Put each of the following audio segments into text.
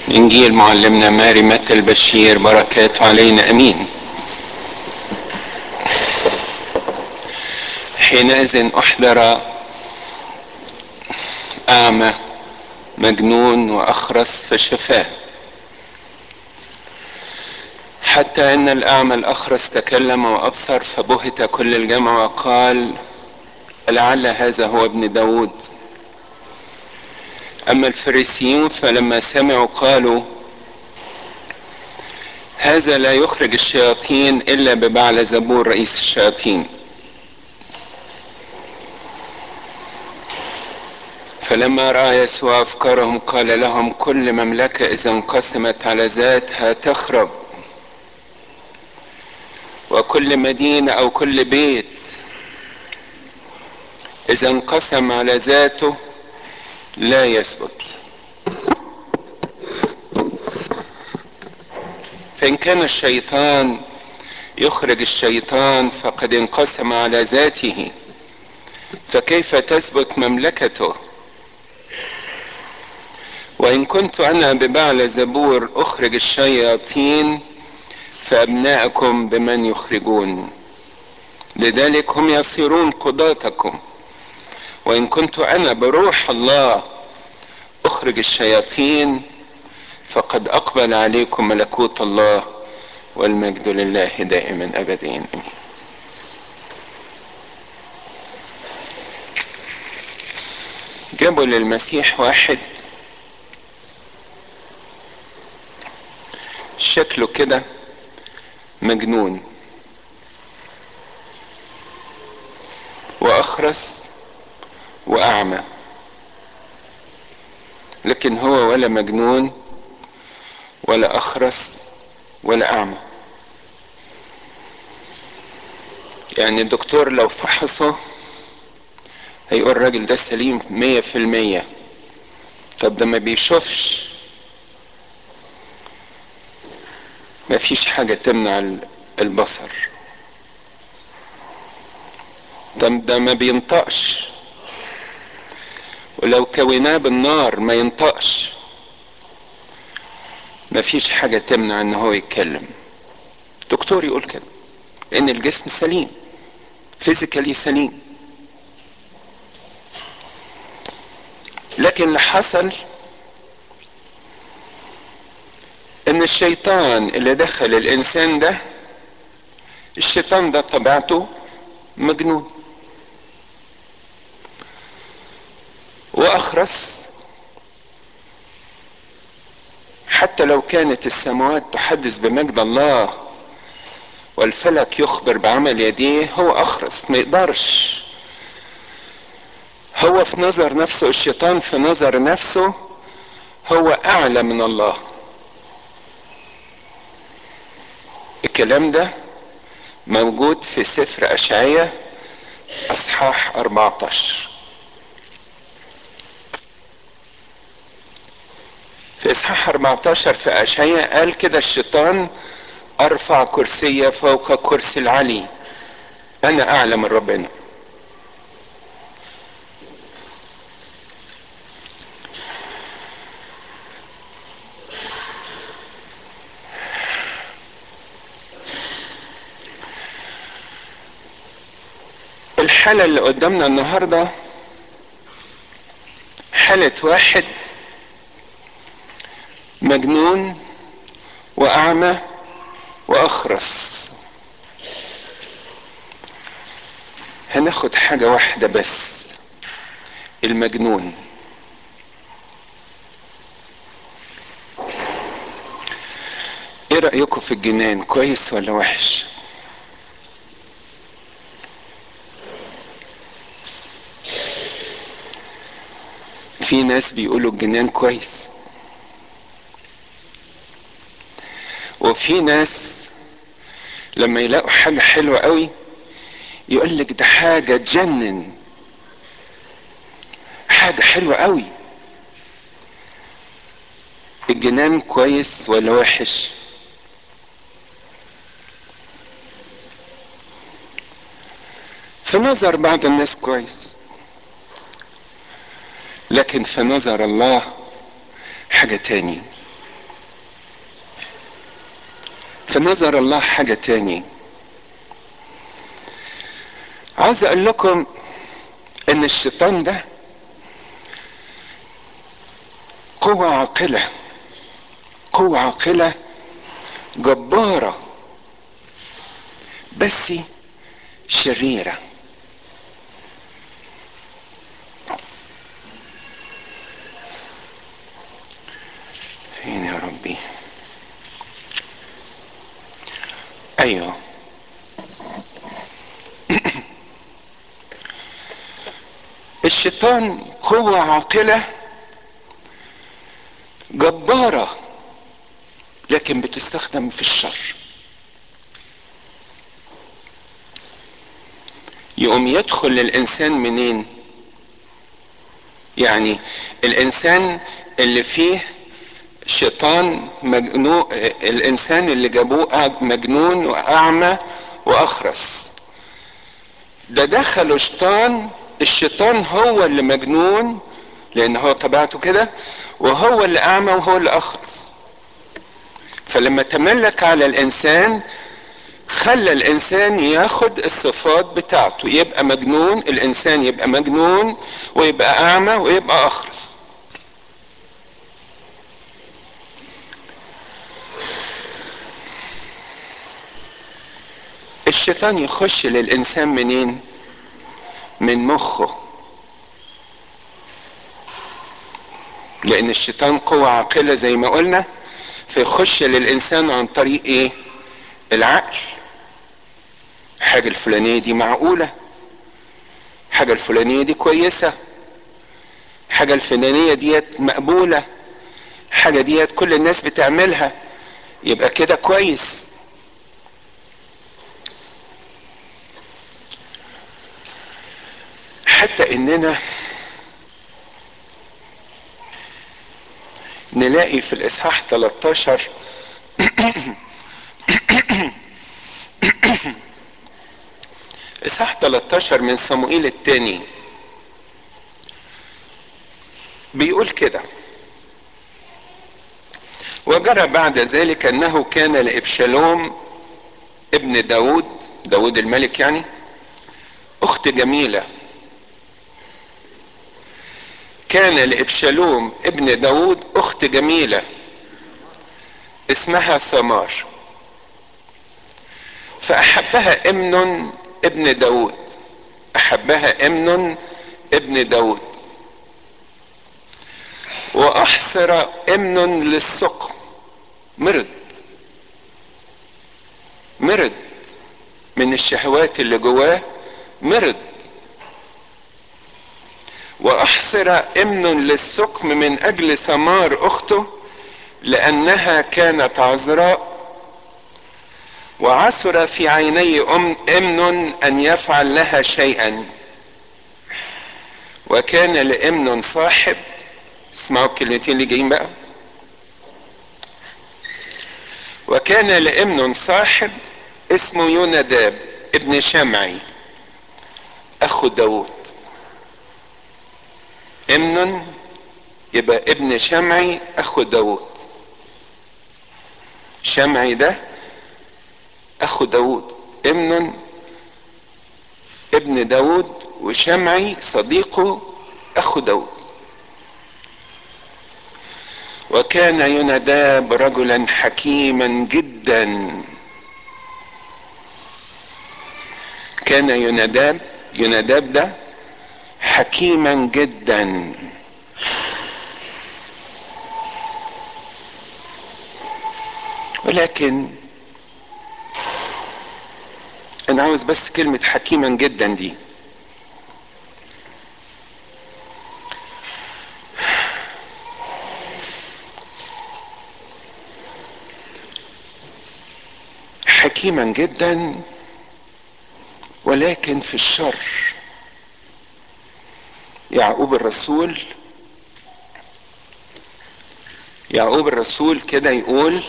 إنجيل معلمنا ماري متى البشير بركاته علينا أمين. حينئذ أحضر أعمى مجنون وأخرس فشفاه، حتى أن الأعمى الأخرس تكلم وأبصر، فبهت كل الجمع وقال: لعل هذا هو ابن داود. أما الفريسيون فلما سمعوا قالوا: هذا لا يخرج الشياطين إلا ببعلزبول رئيس الشياطين. فلما رأى يسوع أفكارهم قال لهم: كل مملكة إذا انقسمت على ذاتها تخرب، وكل مدينة أو كل بيت إذا انقسم على ذاته لا يثبت. فإن كان الشيطان يخرج الشيطان فقد انقسم على ذاته، فكيف تثبت مملكته؟ وإن كنت أنا ببعلزبول أخرج الشياطين، فأبناءكم بمن يخرجون؟ لذلك هم يصيرون قضاتكم. وإن كنت أنا بروح الله أخرج الشياطين، فقد أقبل عليكم ملكوت الله، والمجد لله دائما أبدين آمين. جابوا للمسيح واحد شكله كده مجنون وأخرس وأعمى، لكن هو ولا مجنون ولا أخرس ولا أعمى. يعني الدكتور لو فحصه هيقول الراجل ده سليم 100%. طب ده ما بيشوفش، ما فيش حاجة تمنع البصر. ده ما بينطقش، ولو كويناه بالنار ما ينطقش. ما فيش حاجة تمنع ان هو يتكلم. دكتور يقول كده ان الجسم سليم، فيزيكالي سليم. لكن اللي حصل ان الشيطان اللي دخل الانسان ده، الشيطان ده طبيعته مجنون واخرس. حتى لو كانت السماوات تحدث بمجد الله والفلك يخبر بعمل يديه، هو اخرس ما يقدرش. هو في نظر نفسه، الشيطان في نظر نفسه هو اعلى من الله. الكلام ده موجود في سفر اشعياء اصحاح 14. في اصحاح 14 في اشعياء قال كده: الشيطان ارفع كرسي فوق كرسي العلي، انا اعلى من ربنا. الحالة اللي قدامنا النهاردة حالة واحد مجنون واعمى واخرس. هناخد حاجة واحدة بس، المجنون. ايه رأيكم في الجنان، كويس ولا وحش؟ في ناس بيقولوا الجنان كويس، وفي ناس لما يلاقوا حاجة حلوة قوي يقول لك ده حاجة تجنن، حاجة حلوة قوي. الجنان كويس ولا وحش؟ في نظر بعض الناس كويس، لكن في نظر الله حاجة تاني. في نظر الله حاجة تاني. عاوز اقول لكم ان الشيطان ده قوة عاقلة، قوة عاقلة جبارة، بس شريرة. فين يا ربي؟ ايوه، الشيطان قوة عاقلة جبارة، لكن بتستخدم في الشر. يقوم يدخل للإنسان منين؟ يعني الإنسان اللي فيه شيطان مجنون، الإنسان اللي جابوه مجنون وأعمى وأخرس، ده دخله شيطان. الشيطان هو اللي مجنون لأن هو طبيعته كده، وهو اللي أعمى وهو اللي أخرس. فلما تملك على الإنسان خلى الانسان ياخد الصفات بتاعته، يبقى مجنون، الانسان يبقى مجنون ويبقى اعمى ويبقى اخرس. الشيطان يخش للانسان منين؟ من مخه، لان الشيطان قوة عاقلة زي ما قلنا، فيخش للانسان عن طريق ايه؟ العقل. حاجة الفلانية دي معقولة، حاجة الفلانية دي كويسة، حاجة الفلانية ديت مقبولة، حاجة ديت كل الناس بتعملها، يبقى كده كويس. حتى اننا نلاقي في الاصحاح 13 اصحاح 13 من صموئيل الثاني بيقول كده: وجرى بعد ذلك انه كان لابشالوم ابن داود الملك يعني اخت جميلة. كان لابشالوم ابن داود اخت جميلة اسمها ثمار، فاحبها امنون ابن داود، احبها امنون ابن داود، واحصر امنون للسقم. مرض من الشهوات اللي جواه، مرض. واحصر امنون للسقم من اجل ثمار اخته لانها كانت عذراء، وعثر في عيني امنون ان يفعل لها شيئا. وكان لامنون صاحب، اسمعوا الكلمتين اللي جايين بقى، وكان لامنون صاحب اسمه يوناداب ابن شمعي اخو داود. امنون يبقى ابن شمعي اخو داود، شمعي ده اخو داود، امنون ابن داود، وشمعي صديقه اخو داود. وكان يوناداب رجلا حكيما جدا. كان يوناداب ده حكيما جدا. ولكن انا عاوز بس كلمة حكيما جدا دي. حكيما جدا ولكن في الشر. يعقوب الرسول كده يقول: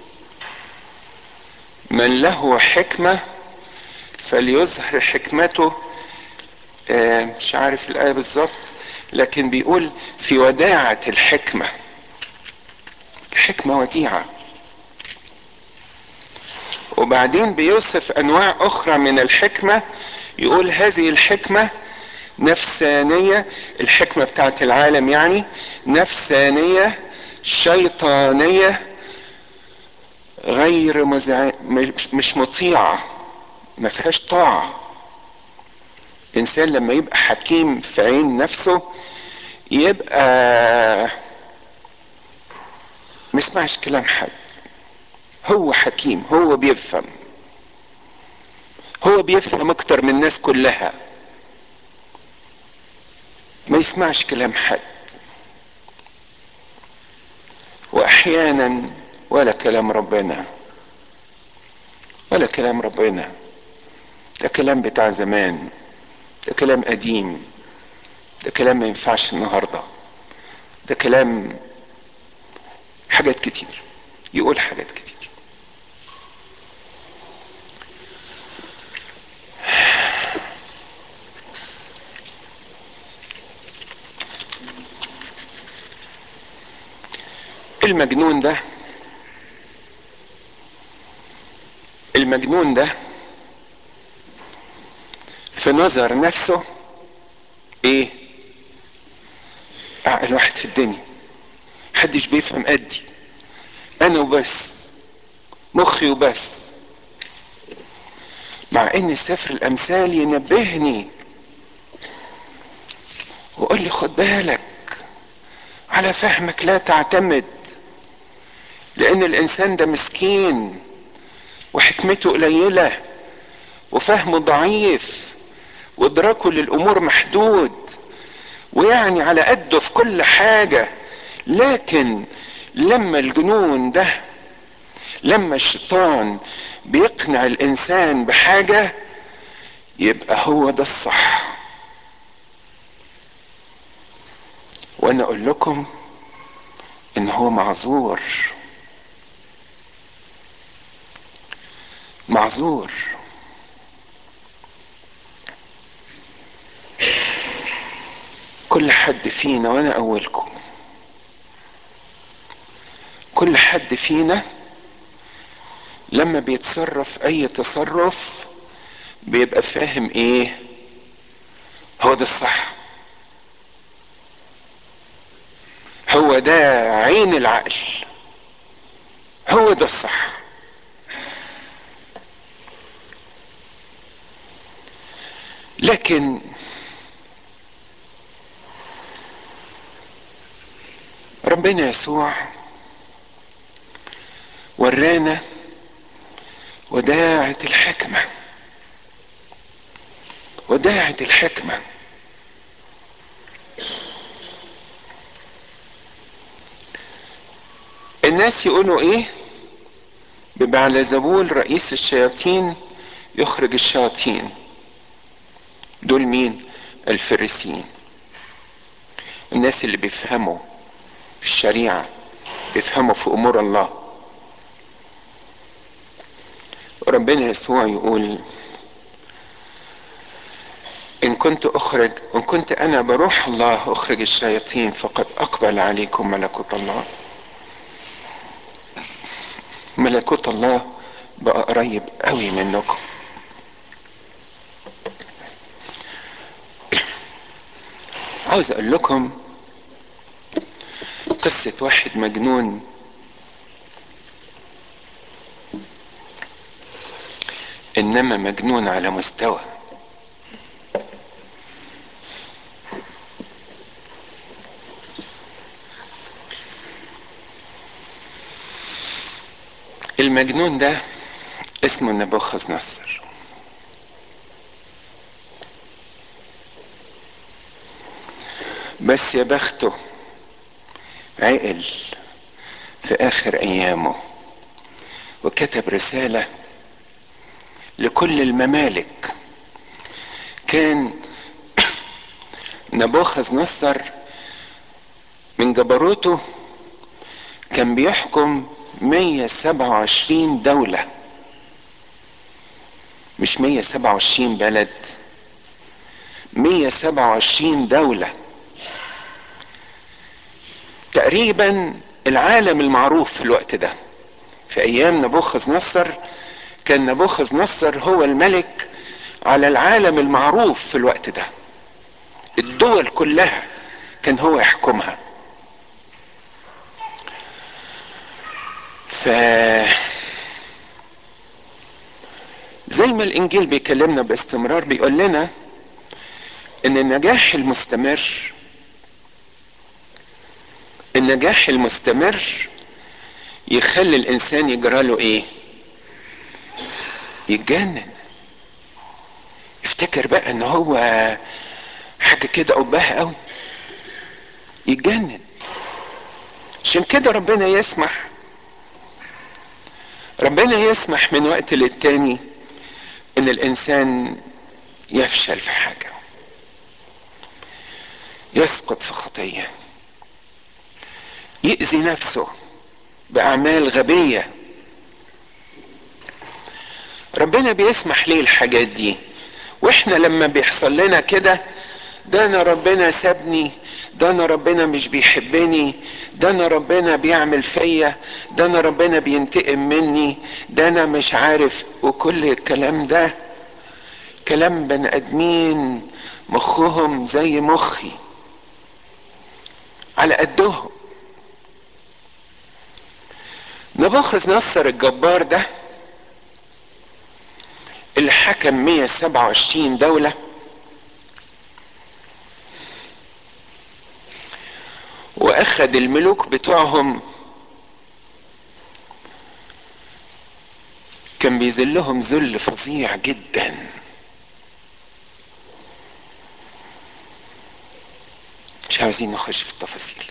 من له حكمة فليظهر حكمته. مش عارف الآية بالظبط، لكن بيقول في وداعة الحكمة. الحكمة وديعة. وبعدين بيوصف انواع اخرى من الحكمة، يقول هذه الحكمة نفسانية، الحكمة بتاعت العالم يعني نفسانية شيطانية غير مش مطيعة، ما فيهاش طاعة. انسان لما يبقى حكيم في عين نفسه يبقى ما يسمعش كلام حد، هو حكيم، هو بيفهم، هو بيفهم اكتر من الناس كلها، ما يسمعش كلام حد، واحيانا ولا كلام ربنا، ولا كلام ربنا، ده كلام بتاع زمان، ده كلام قديم، ده كلام ما ينفعش النهارده، ده كلام حاجات كتير، يقول حاجات كتير. المجنون ده، المجنون ده في نظر نفسه ايه؟ اعقل واحد في الدنيا، محدش بيفهم قدي، انا وبس، مخي وبس. مع ان سفر الامثال ينبهني وقال لي خد بالك، على فهمك لا تعتمد، لان الانسان ده مسكين وحكمته قليلة وفهمه ضعيف وادراكه للامور محدود، ويعني على قده في كل حاجة. لكن لما الجنون ده، لما الشيطان بيقنع الانسان بحاجة، يبقى هو ده الصح. وانا اقول لكم ان هو معذور، معذور. كل حد فينا، وانا اولكم، كل حد فينا لما بيتصرف اي تصرف بيبقى فاهم ايه هو ده الصح، هو ده عين العقل، هو ده الصح. لكن ربنا يسوع ورانا وداعة الحكمة، وداعة الحكمة. الناس يقولوا ايه؟ ببعلزبول رئيس الشياطين يخرج الشياطين. دول مين؟ الفريسيين، الناس اللي بيفهموا في الشريعة، بيفهموا في امور الله. ربنا يسوع يقول ان كنت انا بروح الله اخرج الشياطين فقد اقبل عليكم ملكوت الله. ملكوت الله بقى قريب قوي منكم. عاوز اقول لكم قصة واحد مجنون، انما مجنون على مستوى. المجنون ده اسمه نبوخذ نصر. بس يا بخته عقل في اخر ايامه وكتب رسالة لكل الممالك. كان نبوخذ نصر من جبروته كان بيحكم 127 دولة، مش 127 بلد، 127 دولة. تقريبا العالم المعروف في الوقت ده، في ايام نبوخذ نصر، كان نبوخذ نصر هو الملك على العالم المعروف في الوقت ده، الدول كلها كان هو يحكمها. ف زي ما الانجيل بيكلمنا باستمرار، بيقول لنا ان النجاح المستمر يخلي الانسان يجرى له ايه؟ يتجنن، يفتكر بقى ان هو حاجة كده قباها قوي، يتجنن. عشان كده ربنا يسمح من وقت للتاني ان الانسان يفشل في حاجة، يسقط في خطية، يأذي نفسه بأعمال غبية. ربنا بيسمح ليه الحاجات دي؟ واحنا لما بيحصل لنا كده، ده انا ربنا سابني، ده انا ربنا مش بيحبني، ده انا ربنا بيعمل فيا، ده انا ربنا بينتقم مني، ده انا مش عارف. وكل الكلام ده كلام بني ادمين مخهم زي مخي، على قدهم. نبوخذ نصر الجبار ده اللي حكم 127 دولة، واخد الملوك بتوعهم، كان بيذلهم ذل فظيع جدا. مش عاوزين نخش في التفاصيل.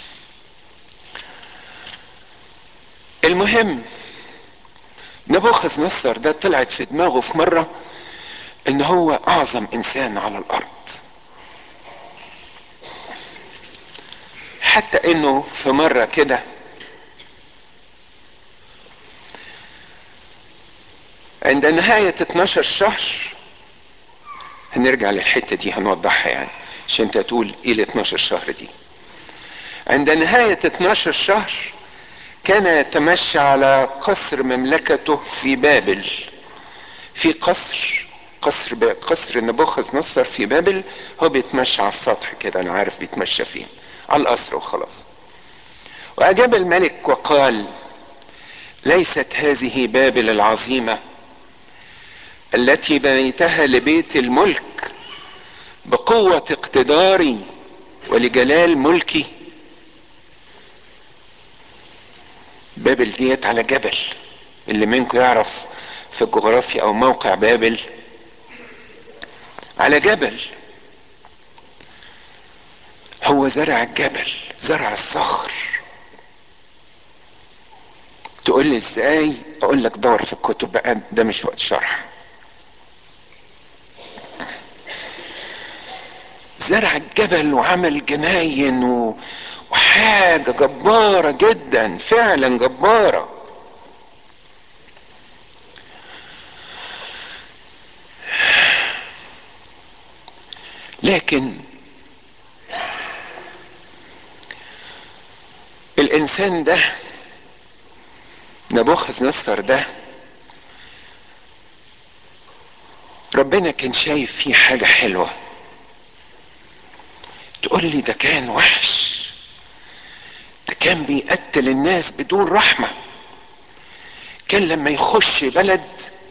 المهم، نبوخذ نصر ده طلعت في دماغه في مرة ان هو اعظم انسان على الارض، حتى انه في مرة كده عند نهاية 12 شهر، هنرجع للحتة دي هنوضحها يعني عشان انت تقول ايه ال 12 شهر دي. عند نهاية 12 شهر كان يتمشى على قصر مملكته في بابل، في قصر نبوخذ نصر في بابل. هو بيتمشى على السطح كده، انا عارف بيتمشى فين، على القصر وخلاص. واجاب الملك وقال: ليست هذه بابل العظيمة التي بنيتها لبيت الملك بقوة اقتداري ولجلال ملكي؟ بابل ديت على جبل، اللي منكم يعرف في الجغرافيا او موقع بابل، على جبل. هو زرع الجبل، زرع الصخر. تقول لي ازاي؟ اقول لك دور في الكتب بقى، ده مش وقت شرح. زرع الجبل وعمل جناين وحاجة جبارة جدا، فعلا جبارة. لكن الانسان ده نبوخذ نصر ده، ربنا كان شايف فيه حاجة حلوة. تقول لي ده كان وحش، ده كان بيقتل الناس بدون رحمة. كان لما يخش بلد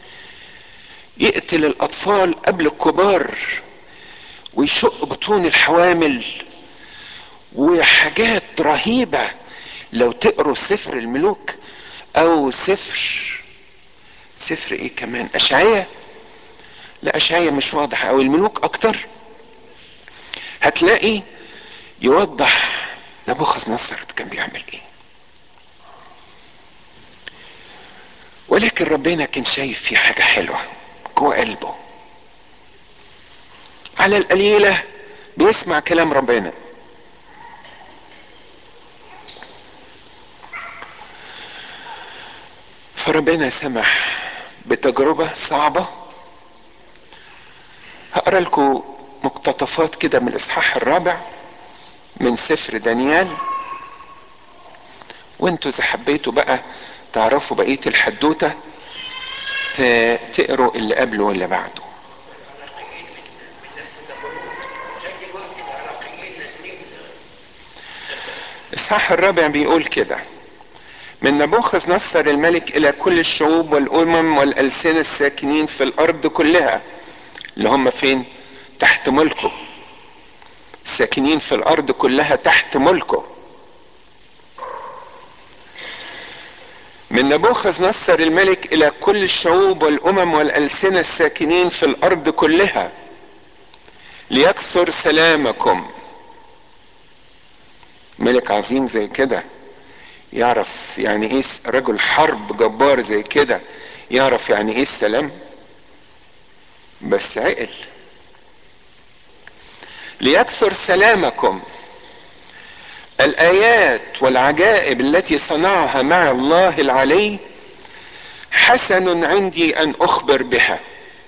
يقتل الاطفال قبل الكبار، ويشق بطون الحوامل، وحاجات رهيبة. لو تقروا سفر الملوك او سفر ايه كمان، اشعياء، لا اشعياء مش واضح، او الملوك اكتر، هتلاقي يوضح نبوخذ نصر كان بيعمل ايه. ولكن ربنا كان شايف فيه حاجة حلوة جوه قلبه، على القليلة بيسمع كلام ربنا. فربنا سمح بتجربة صعبة. هقرا لكم مقتطفات كده من الاصحاح الرابع من سفر دانيال، وانتوا اذا حبيتوا بقى تعرفوا بقية الحدوتة تقروا اللي قبله واللي بعده. الإصحاح الرابع بيقول كده: من نبوخذ نصر الملك إلى كل الشعوب والأمم والألسنة الساكنين في الأرض كلها. اللي هم فين؟ تحت ملكه. الساكنين في الأرض كلها تحت ملكه. من نبوخذ نصر الملك إلى كل الشعوب والأمم والألسنة الساكنين في الأرض كلها، ليكثر سلامكم. ملك عظيم زي كده يعرف يعني ايه، رجل حرب جبار زي كده يعرف يعني ايه السلام، بس عقل. ليكثر سلامكم. الآيات والعجائب التي صنعها مع الله العلي حسن عندي أن أخبر بها.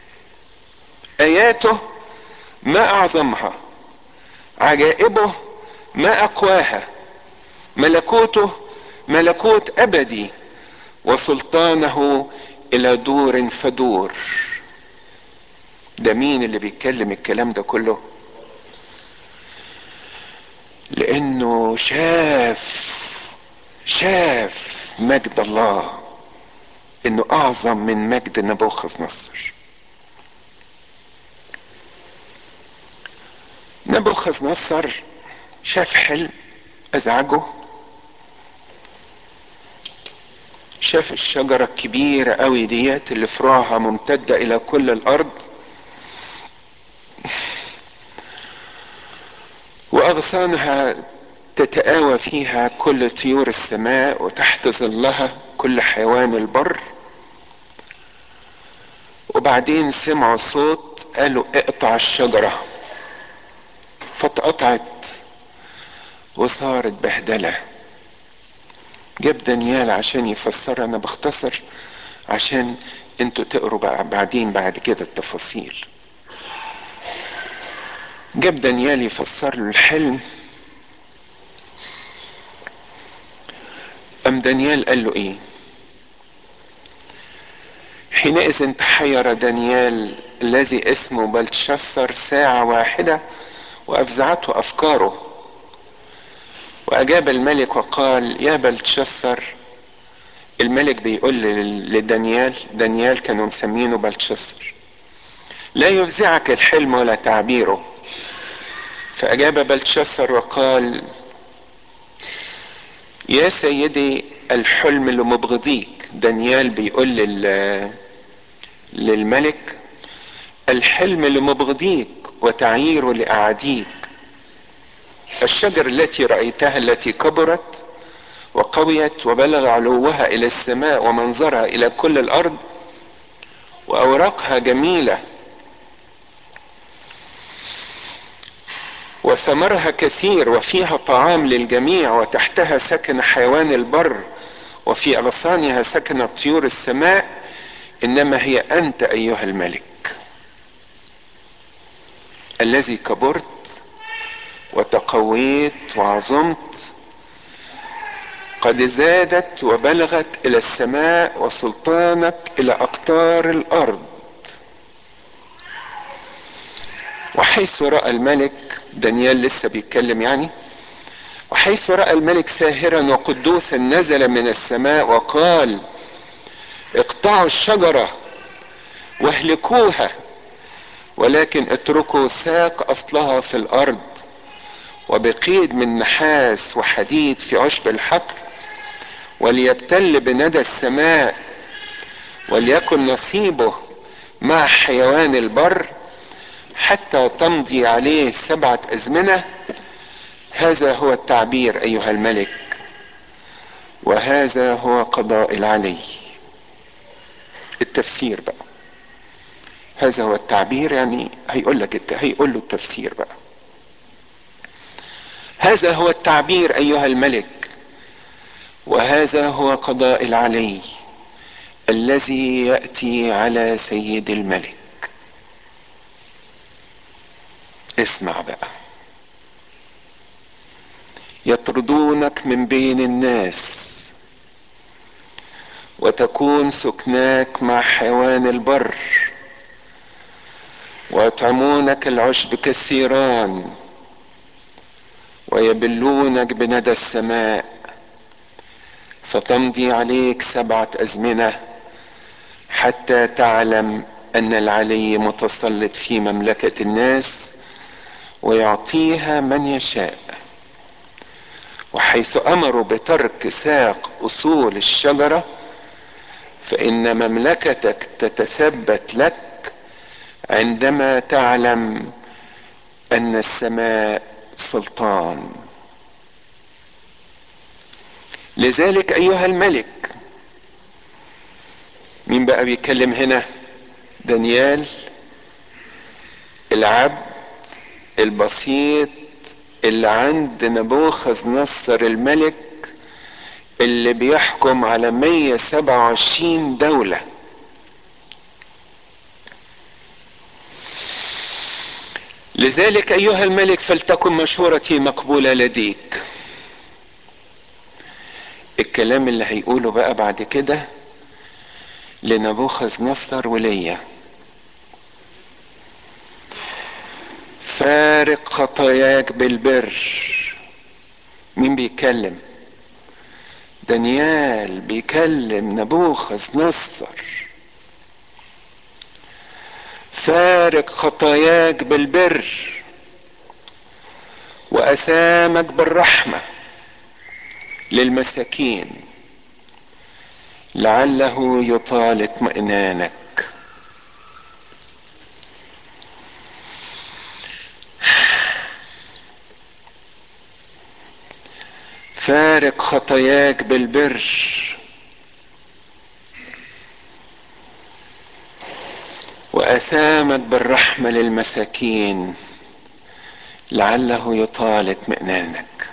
آياته ما أعظمها، عجائبه ما أقواها، ملكوته ملكوت أبدي، وسلطانه إلى دور فدور. ده مين اللي بيتكلم الكلام ده كله؟ لأنه شاف مجد الله، انه اعظم من مجد نبوخذ نصر. نبوخذ نصر شاف حلم ازعجه، شاف الشجرة الكبيرة قوي ديت اللي فروعها ممتدة الى كل الارض، واغصانها تتآوى فيها كل طيور السماء، وتحت ظلها كل حيوان البر. وبعدين سمعوا صوت قالوا اقطع الشجرة، فاتقطعت وصارت بهدلة. جاب دانيال عشان يفسر، انا بختصر عشان انتوا تقروا بقى بعدين بعد كده التفاصيل. جاب دانيال يفسر له الحلم. ام دانيال قال له ايه؟ حينئذ تحير دانيال الذي اسمه بلتشسر ساعة واحدة، وافزعته افكاره. واجاب الملك وقال: يا بلتشسر، الملك بيقول لدانيال، دانيال كانوا مسمينه بلتشسر، لا يفزعك الحلم ولا تعبيره. فاجاب بلتشسر وقال: يا سيدي، الحلم لمبغضيك. دانيال بيقول للملك: الحلم لمبغضيك وتعيير لأعاديك. الشجر التي رأيتها التي كبرت وقويت وبلغ علوها إلى السماء ومنظرها إلى كل الأرض، وأوراقها جميلة وثمرها كثير، وفيها طعام للجميع، وتحتها سكن حيوان البر، وفي أغصانها سكن طيور السماء، إنما هي أنت أيها الملك الذي كبرت وتقويت وعظمت، قد زادت وبلغت إلى السماء، وسلطانك إلى أقطار الأرض. وحيث رأى الملك، دانيال لسه بيتكلم يعني، وحيث رأى الملك ساهرا وقدوسا نزل من السماء وقال: اقطعوا الشجرة واهلكوها، ولكن اتركوا ساق أصلها في الأرض، وبقيد من نحاس وحديد في عشب الحقل، وليبتل بندى السماء، وليكن نصيبه مع حيوان البر، حتى تمضي عليه 7 أزمنة. هذا هو التعبير أيها الملك، وهذا هو قضاء العلي. التفسير بقى، هذا هو التعبير يعني هيقول له التفسير بقى. هذا هو التعبير أيها الملك، وهذا هو قضاء العلي الذي يأتي على سيد الملك. اسمع بقى: يطردونك من بين الناس، وتكون سكناك مع حيوان البر، ويطعمونك العشب كالثيران، ويبلونك بندى السماء، فتمضي عليك 7 أزمنة حتى تعلم أن العلي متسلط في مملكة الناس ويعطيها من يشاء. وحيث أمروا بترك ساق أصول الشجرة، فإن مملكتك تتثبت لك عندما تعلم أن السماء سلطان. لذلك أيها الملك، مين بقى بيتكلم هنا؟ دانيال العبد البسيط اللي عند نبوخذ نصر الملك، اللي بيحكم على 127 دولة. لذلك أيها الملك فلتكن مشورتي مقبولة لديك. الكلام اللي هيقوله بقى بعد كده لنبوخذ نصر وليا: فارق خطاياك بالبر. مين بيتكلم؟ دانيال بيكلم نبوخذ نصر. فارق خطاياك بالبر وأثامك بالرحمة للمساكين، لعله يطال اطمئنانك. فارق خطاياك بالبر وأثامك بالرحمة للمساكين، لعله يطال اطمئنانك.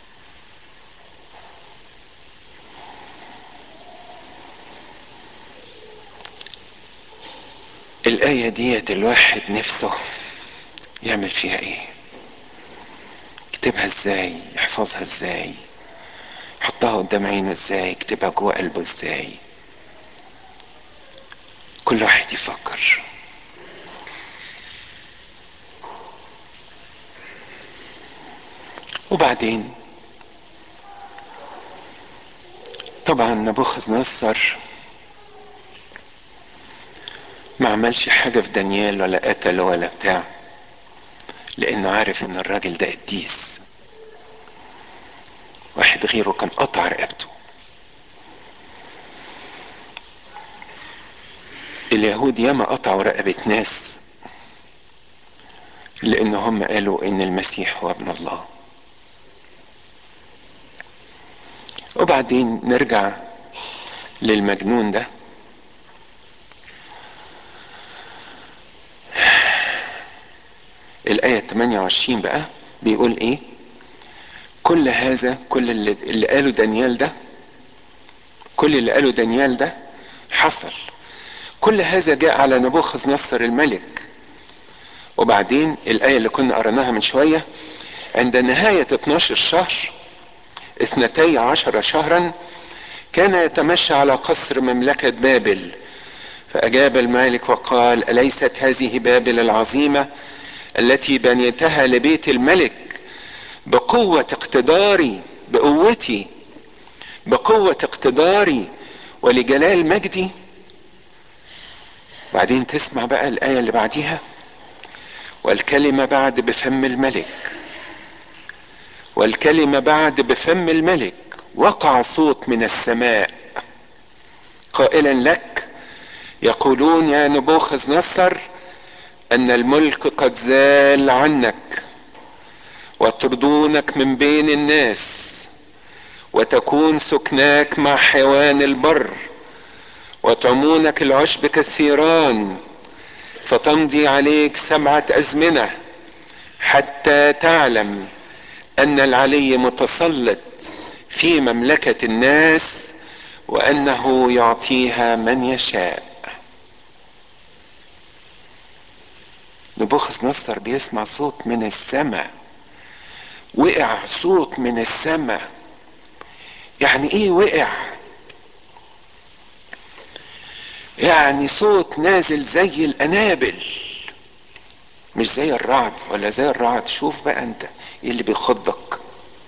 الآية ديت الواحد نفسه يعمل فيها ايه؟ يكتبها ازاي؟ يحفظها ازاي؟ يحطها قدام عينه ازاي؟ يكتبها جوه قلبه ازاي؟ كل واحد يفكر. وبعدين طبعا نبوخذ نصر ما عملش حاجة في دانيال ولا قتله ولا بتاع، لانه عارف ان الراجل ده قديس. واحد غيره كان قطع رقبته. اليهود ياما قطعوا رقبة ناس لان هم قالوا ان المسيح هو ابن الله. وبعدين نرجع للمجنون ده. الآية 28 بقى بيقول ايه؟ كل هذا، كل اللي قاله دانيال ده، كل اللي قاله دانيال ده حصل. كل هذا جاء على نبوخذ نصر الملك. وبعدين الآية اللي كنا قرناها من شوية: عند نهاية 12 شهر 12 شهرا كان يتمشى على قصر مملكة بابل، فأجاب الملك وقال: أليست هذه بابل العظيمة التي بنيتها لبيت الملك بقوة اقتداري، بقوتي، بقوة اقتداري ولجلال مجدي؟ بعدين تسمع بقى الآية اللي بعديها: والكلمة بعد بفم الملك، والكلمة بعد بفم الملك وقع صوت من السماء قائلا لك: يقولون يا نبوخذ نصر ان الملك قد زال عنك، ويطردونك من بين الناس، وتكون سكناك مع حيوان البر، ويطعمونك العشب كالثيران، فتمضي عليك 7 أزمنة حتى تعلم ان العلي متسلط في مملكة الناس وانه يعطيها من يشاء. نبوخذ نصر بيسمع صوت من السماء. وقع صوت من السماء. يعني ايه وقع؟ يعني صوت نازل زي الانابل، مش زي الرعد ولا زي الرعد. شوف بقى انت ايه اللي بيخضك.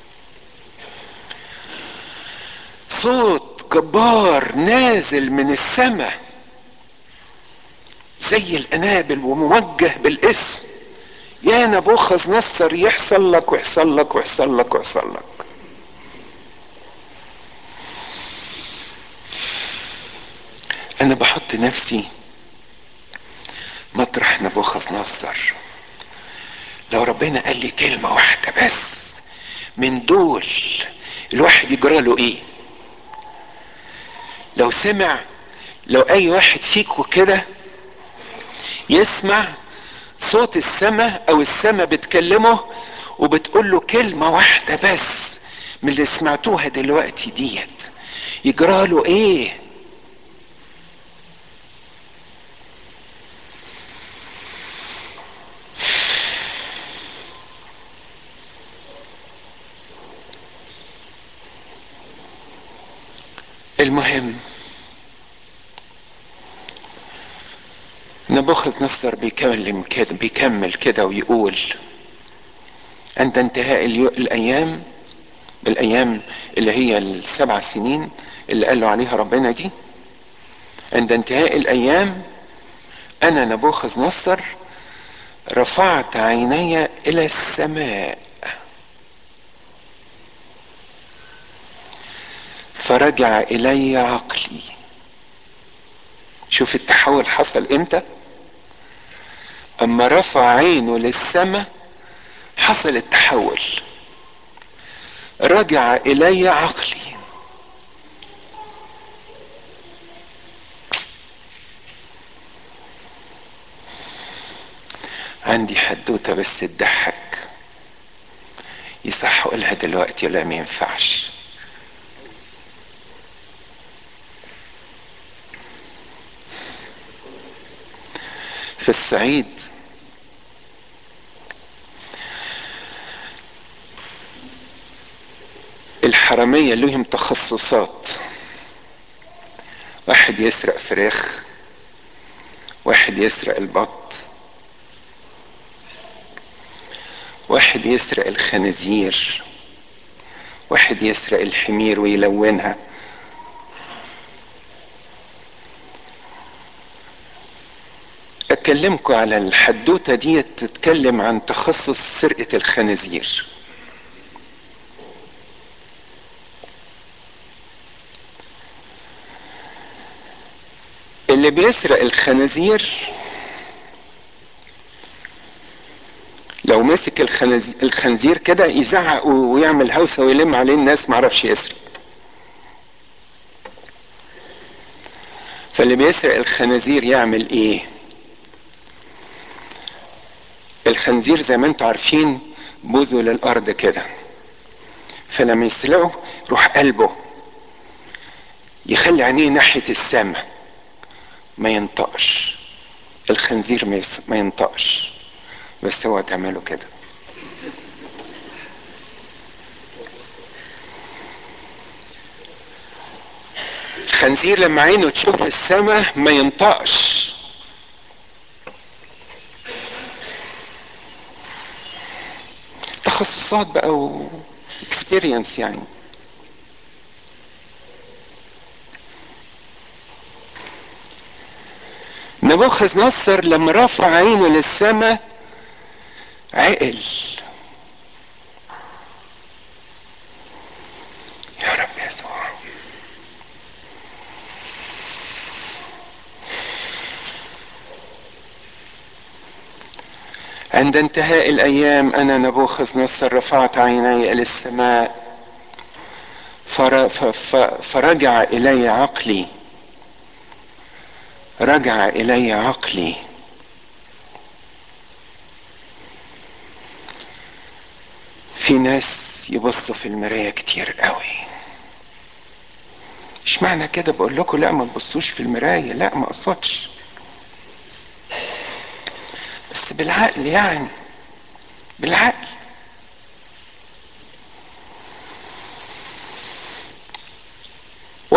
صوت جبار نازل من السماء زي الانابل وموجه بالاسم: يا نبوخذ نصر، يحصل لك ويحصل لك ويحصل لك ويحصل لك. انا بحط نفسي مطرح نبوخذ نصر. لو ربنا قال لي كلمة واحدة بس من دول، الواحد يجرى له ايه؟ لو سمع، لو اي واحد فيكم كده يسمع صوت السماء او السماء بتكلمه وبتقول له كلمة واحدة بس من اللي سمعتوها دلوقتي ديت، يجرى له ايه؟ المهم نبوخذ نصر بيكمل كده ويقول: عند انتهاء الايام، الايام اللي هي السبع سنين اللي قال له عليها ربنا دي، عند انتهاء الايام انا نبوخذ نصر رفعت عيني الى السماء فرجع الي عقلي. شوف التحول حصل امتى. اما رفع عينه للسماء حصل التحول، رجع الي عقلي. عندي حدوته بس تضحك، يصح اقولها دلوقتي ولا ما ينفعش؟ في الصعيد الحرامية لهم تخصصات: واحد يسرق فراخ، واحد يسرق البط، واحد يسرق الخنازير، واحد يسرق الحمير ويلونها. اكلمكم على الحدوتة دي تتكلم عن تخصص سرقة الخنازير. اللي بيسرق الخنازير لو مسك الخنزير كده يزعق ويعمل هوسة ويلم عليه الناس، معرفش يسرق. فاللي بيسرق الخنازير يعمل ايه؟ الخنزير زي ما انتوا عارفين بوزه للارض كده، فلما يسرقه يروح قلبه يخلي عينيه ناحية السماء، ما ينطقش. الخنزير ما ينطقش، بس هو تعمله كده. الخنزير لما عينه تشوف السماء ما ينطقش. تخصصات بقى و experience يعني. نبوخذ نصر لما رفع عينه للسماء عقل: يا رب يسوع. عند انتهاء الايام انا نبوخذ نصر رفعت عيني الى السماء فرجع الي عقلي، رجع الي عقلي. في ناس يبصوا في المراية كتير قوي. مش معنى كده بقول لكم لا ما تبصوش في المراية، لا ما اقصدش، بس بالعقل يعني، بالعقل.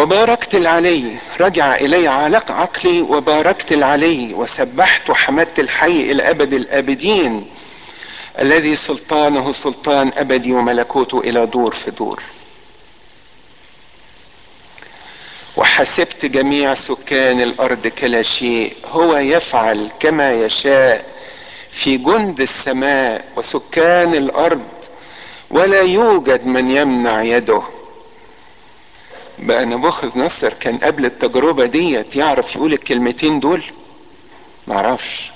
وباركت العلي، رجع الي علق عقلي وباركت العلي وسبحت وحمدت الحي الى ابد الابدين الذي سلطانه سلطان ابدي وملكوته الى دور في دور. وحسبت جميع سكان الارض كلا شيء، هو يفعل كما يشاء في جند السماء وسكان الارض، ولا يوجد من يمنع يده. بقى نبوخذ نصر كان قبل التجربة ديت يعرف يقول الكلمتين دول؟ معرفش.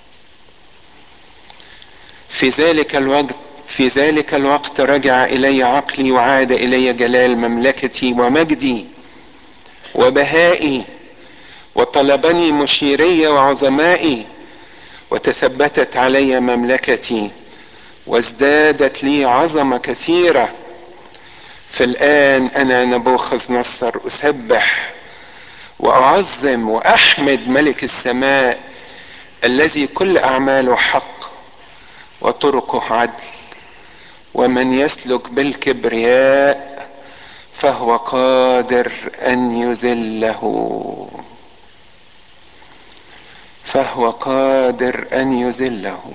في ذلك الوقت رجع الي عقلي وعاد الي جلال مملكتي ومجدي وبهائي، وطلبني مشيري وعظمائي، وتثبتت علي مملكتي وازدادت لي عظمة كثيرة. فالآن أنا نبوخذ نصر أسبح وأعظم وأحمد ملك السماء الذي كل أعماله حق وطرقه عدل، ومن يسلك بالكبرياء فهو قادر أن يذله، فهو قادر أن يذله.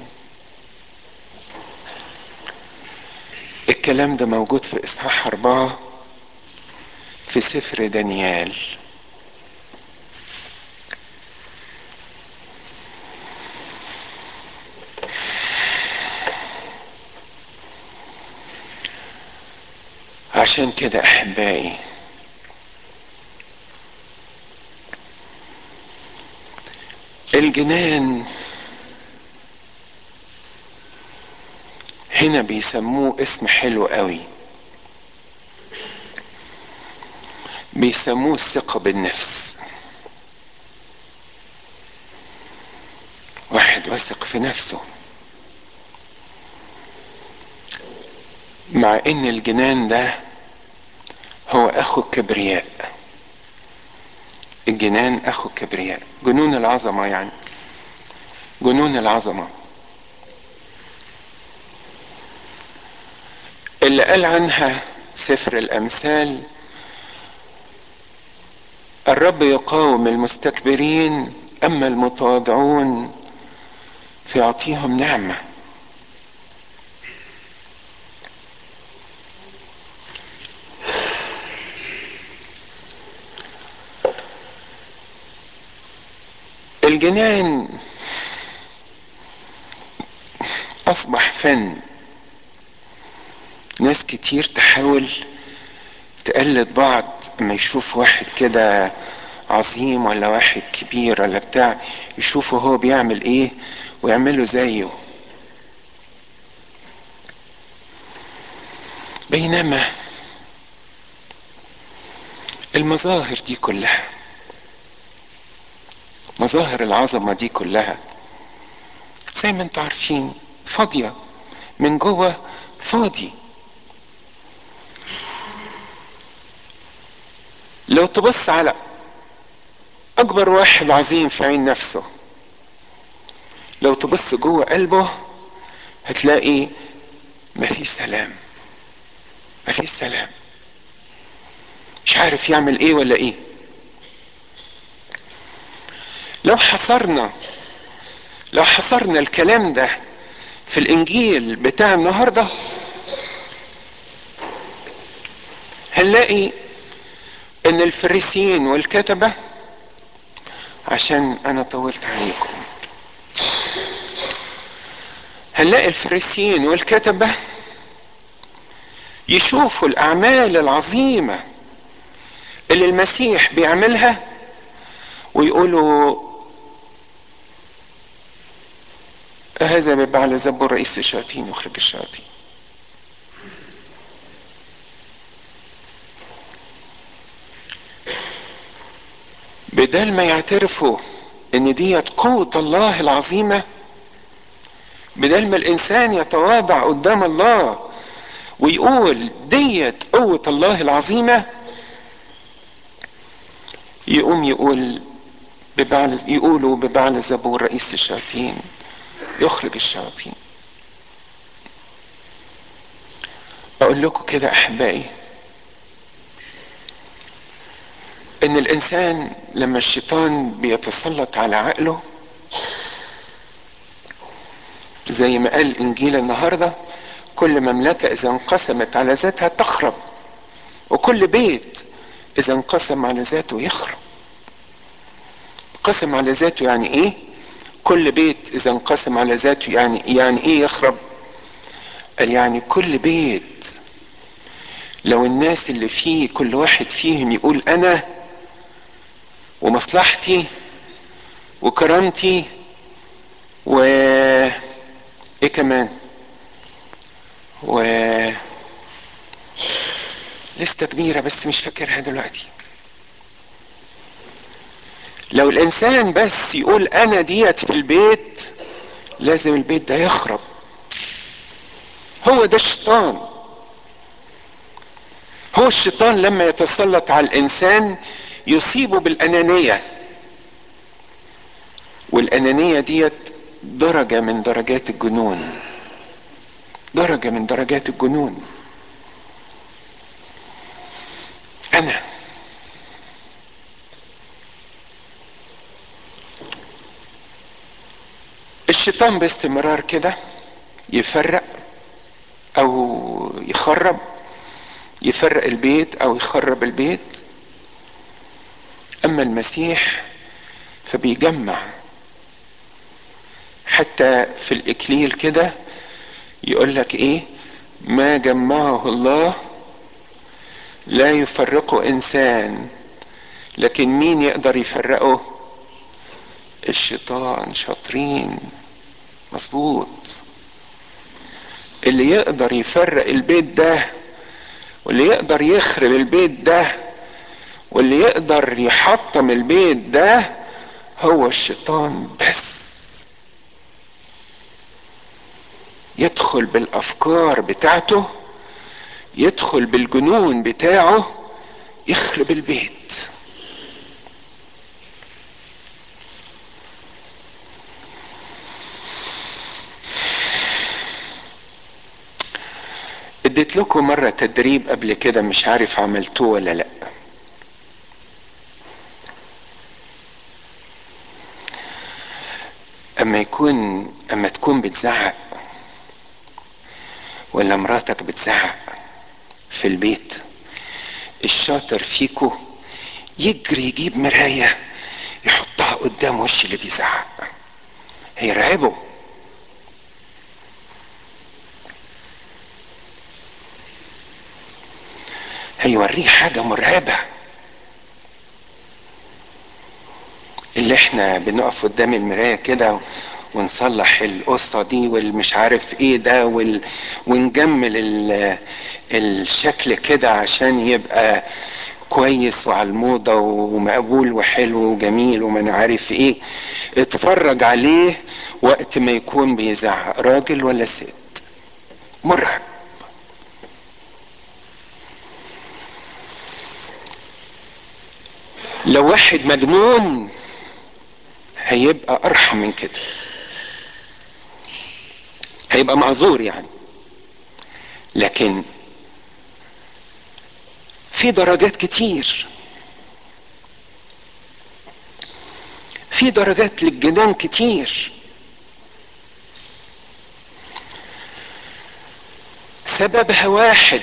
الكلام ده موجود في إصحاح 4 في سفر دانيال. عشان كده أحبائي، الجنان هنا بيسموه اسم حلو قوي، بيسموه الثقة بالنفس. واحد واثق في نفسه، مع ان الجنان ده هو اخو الكبرياء. الجنان اخو الكبرياء، جنون العظمة يعني، جنون العظمة اللي قال عنها سفر الامثال: الرب يقاوم المستكبرين اما المتواضعون فيعطيهم نعمة. الجنان اصبح فن، ناس كتير تحاول تقلد بعض، اما يشوف واحد كده عظيم ولا واحد كبير ولا بتاع، يشوفه هو بيعمل ايه ويعمله زيه. بينما المظاهر دي كلها، مظاهر العظمة دي كلها زي ما انتوا عارفين فاضية من جوه، فاضي. لو تبص على اكبر واحد عظيم في عين نفسه، لو تبص جوه قلبه هتلاقي مفيش سلام، مفيش سلام، مش عارف يعمل ايه ولا ايه. لو حصرنا الكلام ده في الانجيل بتاع النهارده، هنلاقي ان الفريسيين والكتبة، عشان انا طولت عليكم، هنلاقي الفريسيين والكتبة يشوفوا الاعمال العظيمة اللي المسيح بيعملها ويقولوا هذا ببعل زبور رئيس الشياطين يخرج الشياطين. بدل ما يعترفوا ان ديت قوة الله العظيمة، بدل ما الانسان يتواضع قدام الله ويقول ديت قوة الله العظيمة، يقولوا ببعل زبور رئيس الشياطين يخرج الشياطين. اقول لكم كده احبائي، ان الانسان لما الشيطان بيتسلط على عقله، زي ما قال انجيل النهارده، كل مملكة اذا انقسمت على ذاتها تخرب، وكل بيت اذا انقسم على ذاته يخرب. انقسم على ذاته يعني ايه؟ كل بيت اذا انقسم على ذاته يعني ايه يخرب؟ قال يعني كل بيت لو الناس اللي فيه كل واحد فيهم يقول انا ومصلحتي وكرامتي و ايه كمان، و لسه كبيرة بس مش فاكرها دلوقتي. لو الانسان بس يقول انا ديت في البيت، لازم البيت ده يخرب. هو ده الشيطان. هو الشيطان لما يتسلط على الانسان يصيبه بالانانية، والانانية ديت درجة من درجات الجنون، درجة من درجات الجنون. انا الشيطان باستمرار كده يفرق او يخرب، يفرق البيت او يخرب البيت. اما المسيح فبيجمع. حتى في الاكليل كده يقول لك ايه؟ ما جمعه الله لا يفرقه انسان. لكن مين يقدر يفرقه؟ الشيطان. شاطرين، مظبوط. اللي يقدر يفرق البيت ده، واللي يقدر يخرب البيت ده، واللي يقدر يحطم البيت ده هو الشيطان بس. يدخل بالافكار بتاعته، يدخل بالجنون بتاعه، يخرب البيت. اديت لكم مرة تدريب قبل كده، مش عارف عملتوه ولا لا. اما تكون بتزعق، ولا مراتك بتزعق في البيت، الشاطر فيكو يجري يجيب مراية يحطها قدام وش اللي بيزعق، هيرعبه. هيوريه حاجة مرعبة. اللي احنا بنقف قدام المراية كده ونصلح القصة دي والمش عارف ايه ده ونجمل الشكل كده عشان يبقى كويس وعلى الموضة ومقبول وحلو وجميل وما عارف ايه. اتفرج عليه وقت ما يكون بيزعق، راجل ولا ست، مرعب. لو واحد مجنون هيبقى ارحم من كده، هيبقى معذور يعني. لكن في درجات كتير، في درجات للجنان كتير. سببها واحد،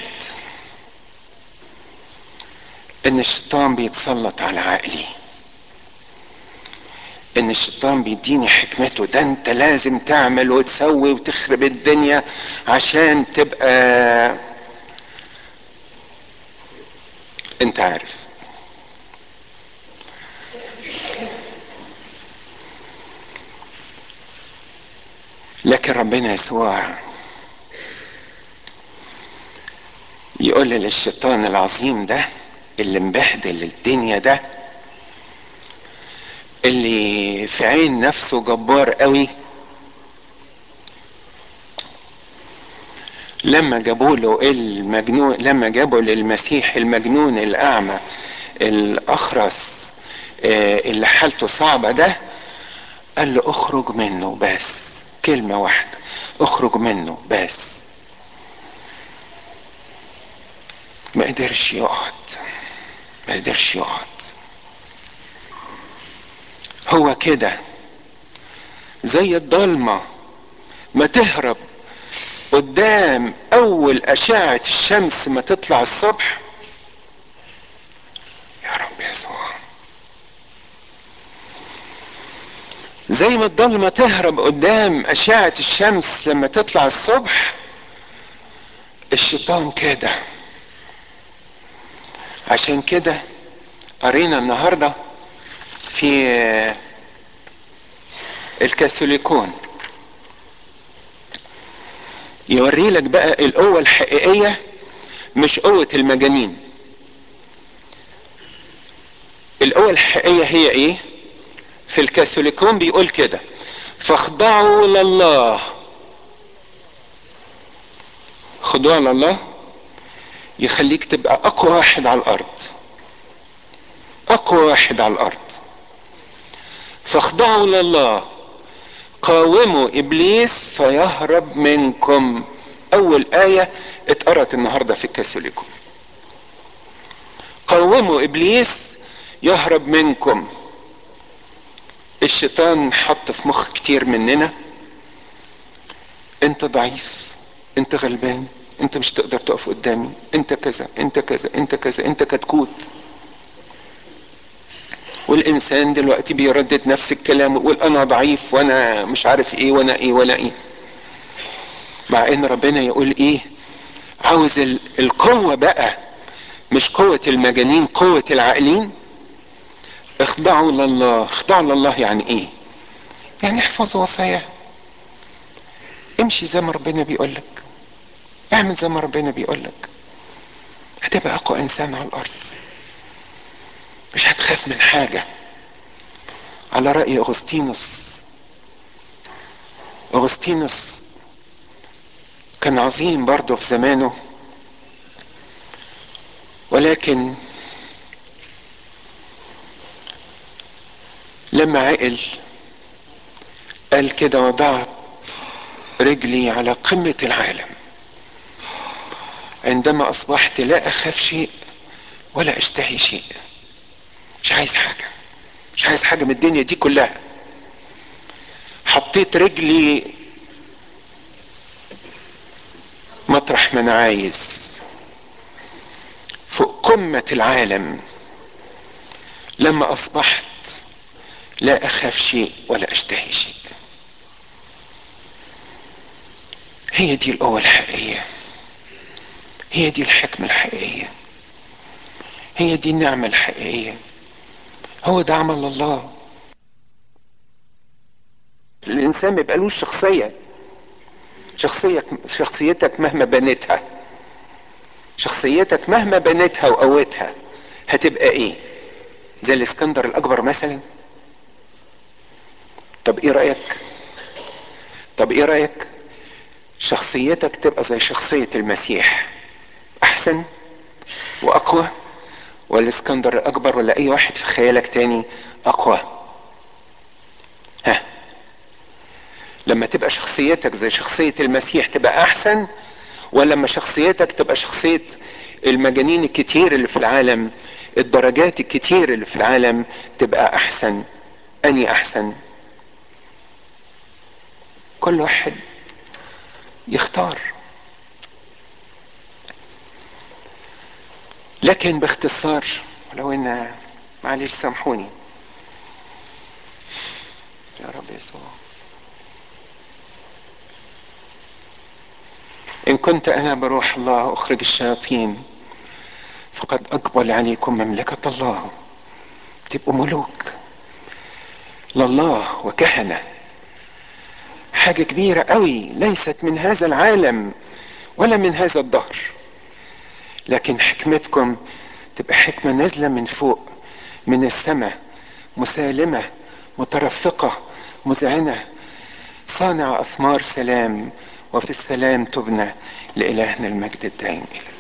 ان الشيطان بيتسلط على عقلي، ان الشيطان بيديني حكمته، ده انت لازم تعمل وتسوي وتخرب الدنيا عشان تبقى انت عارف. لكن ربنا يسوع يقول للشيطان العظيم ده اللي مبهدل الدنيا ده، اللي في عين نفسه جبار قوي، لما جابوا له المجنون، لما جابوا للمسيح المجنون الاعمى الاخرس اللي حالته صعبة ده، قال له اخرج منه بس، كلمة واحدة، اخرج منه بس. ما قدرش يقعد، ما قدرش يقعد. هو كده زي الضلمة ما تهرب قدام اول اشعة الشمس ما تطلع الصبح. يا رب يسوع، زي ما الضلمة تهرب قدام اشعة الشمس لما تطلع الصبح، الشيطان كده. عشان كده قرينا النهاردة في الكاثوليكون يوري لك بقى القوة الحقيقية، مش قوة المجانين. القوة الحقيقية هي ايه؟ في الكاثوليكون بيقول كده: فاخضعوا لله. خضوع لله يخليك تبقى اقوى واحد على الارض، اقوى واحد على الارض. فاخضعوا لله، قاوموا ابليس فيهرب منكم. اول آية اتقرت النهاردة في الكاثوليكون: قاوموا ابليس يهرب منكم. الشيطان حط في مخ كتير مننا: انت ضعيف، انت غلبان، انت مش تقدر تقف قدامي، انت كذا انت كذا انت كذا، انت كتكوت. والانسان دلوقتي بيردد نفس الكلام ويقول انا ضعيف وانا مش عارف ايه وانا ايه وانا ايه، مع ان ربنا يقول ايه؟ عاوز القوة بقى، مش قوة المجانين، قوة العاقلين. اخضعوا لله. اخضعوا لله يعني ايه؟ يعني احفظوا وصاياه، امشي زي ما ربنا بيقولك، اعمل زي ما ربنا بيقولك، هتبقى اقوى انسان على الارض. مش هتخاف من حاجة. على رأي اغسطينوس. اغسطينوس كان عظيم برضه في زمانه، ولكن لما عقل قال كده: وضعت رجلي على قمة العالم عندما اصبحت لا اخاف شيء ولا اشتهي شيء. مش عايز حاجة، مش عايز حاجة من الدنيا دي كلها. حطيت رجلي مطرح ما انا عايز، فوق قمة العالم، لما اصبحت لا اخاف شيء ولا اشتهي شيء. هي دي القوة الحقيقية، هي دي الحكمة الحقيقية، هي دي النعمة الحقيقية، هو ده عمل الله. الانسان ما يبقالوش شخصية. شخصيتك مهما بنيتها، شخصيتك مهما بنيتها وقوتها، هتبقى ايه؟ زي الاسكندر الاكبر مثلا؟ طب ايه رأيك؟ طب ايه رأيك شخصيتك تبقى زي شخصية المسيح؟ احسن واقوى، ولا الاسكندر الاكبر ولا اي واحد في خيالك تاني اقوى؟ ها، لما تبقى شخصيتك زي شخصية المسيح تبقى احسن، ولا لما شخصيتك تبقى شخصية المجانين الكتير اللي في العالم، الدرجات الكتير اللي في العالم، تبقى احسن؟ اني احسن؟ كل واحد يختار. لكن باختصار، ولو ان معلش سامحوني يا رب يسوع، ان كنت انا بروح الله اخرج الشياطين فقد اقبل عليكم مملكة الله. تبقوا ملوك لله وكهنة، حاجة كبيرة قوي، ليست من هذا العالم ولا من هذا الدهر. لكن حكمتكم تبقى حكمة نازلة من فوق، من السماء، مسالمة، مترفقة، مذعنة، صانع أثمار سلام، وفي السلام تبنى. لإلهنا المجد الدائم.